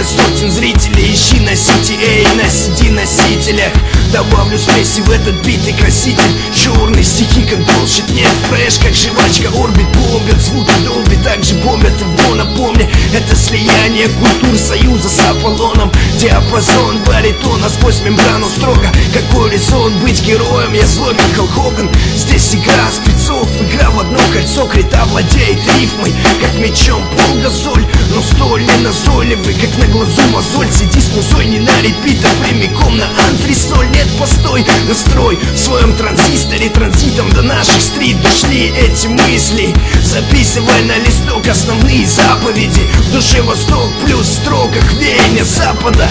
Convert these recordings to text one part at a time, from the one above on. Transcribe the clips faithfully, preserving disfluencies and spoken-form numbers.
для сотен зрителей. Ищи на сити, эй, на си ди-носителях. Добавлю смеси в этот битый краситель. Черные стихи как bullshit, нет фреш, как жвачка орбит. Бомбят, звуки долби, также бомбят его. Напомни, это слияние культур союза с Аполлоном. Диапазон баритона сквозь мембрану строго. Какой резон быть героем, я злой как Халк Хоган. Здесь игра спецов, игра в одно кольцо. Крита владеет рифмой, как мечом полгазоль. Но столь не назойливый, как на глазу мозоль. Сиди с музой не на репит, а прямиком на антресоль. Нет, постой, настрой в своем транзисторе. Транзитом до наших стрит дошли эти мысли. Записывай на листок основные заповеди. В душе восток плюс в строках веяния запада.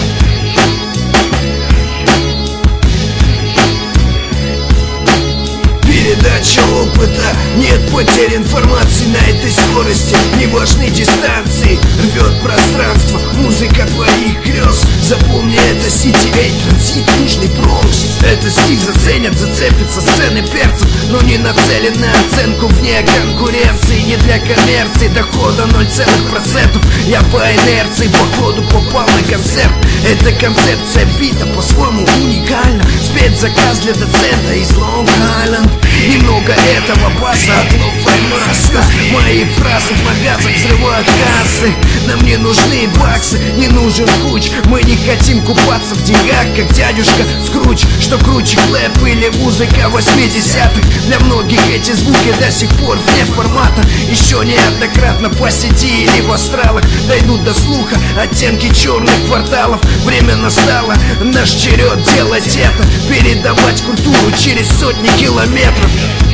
Передача опыта, нет потерь информации на этой скорости. Не важны дистанции, рвет пространство музыка твоих грез. Запомни, это сити, эй, транзит, южный Бронкс. Этот стих заценят, зацепятся сцены перцев, но не нацелен на оценку вне конкуренции. Не для коммерции, дохода ноль целых процентов. Я по инерции, походу попал на концерт. Эта концепция бита по-своему уникальна. Спецзаказ для доцента из Лонг-Айленд. Немного этого баса от лофа и маска. Мои фразы в магазах взрывают кассы. Нам не нужны баксы, не нужен куч. Мы не хотим купаться в деньгах, как дядюшка Скрудж. Что круче, клэп или музыка восьмидесятых. Для многих эти звуки до сих пор вне формата. Еще неоднократно по сети или в астралах дойдут до слуха оттенки черных кварталов. Время настало, наш черед делать это. Передавать культуру через сотни километров.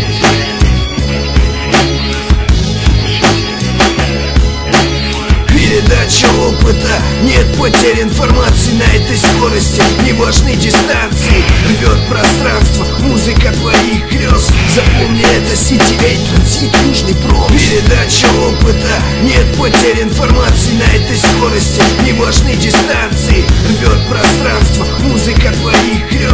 Передача опыта, нет потерь информации на этой скорости. Не важны дистанции, рвет пространство музыка твоих грез. Запомни, это сити, эй, транзит, южный Бронкс. Передача опыта, нет потерь информации на этой скорости. Не важны дистанции, рвет пространство музыка твоих грез.